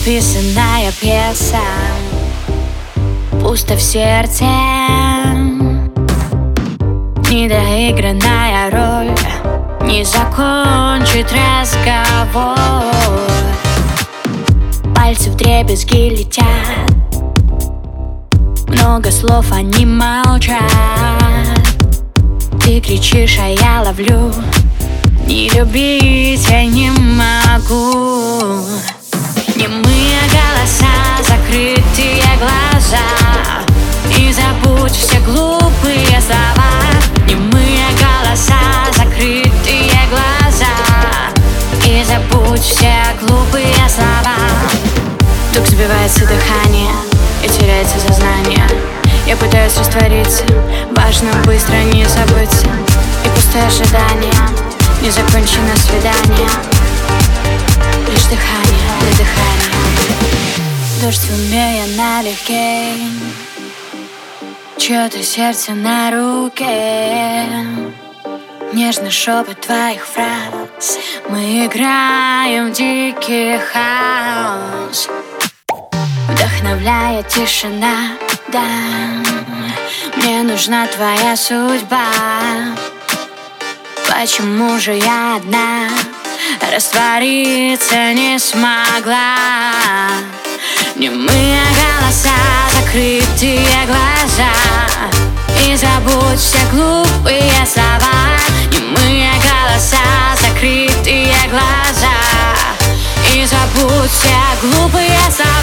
Недописанная пьеса, пусто в сердце, недоигранная роль не закончит разговор. Пальцы вдребезги летят, много слов, они молчат. Ты кричишь, а я ловлю, не любить я не могу. Немые голоса, закрытые глаза, и забудь все глупые слова. Немые голоса, закрытые глаза, и забудь все глупые слова. Вдруг сбивается дыхание и теряется сознание. Я пытаюсь раствориться, важно быстро не забыться. И пустое ожидание, незаконченное свидание, лишь дыхание для дыхания. Дождь в уме, я налегке, чье-то сердце на руке. Нежный шепот твоих фраз, мы играем в дикий хаос. Вдохновляет тишина, да, мне нужна твоя судьба. Почему же я одна раствориться не смогла? Немые голоса, закрытые глаза, и забудь все глупые слова. Немые голоса, закрытые глаза, и забудь все глупые слова.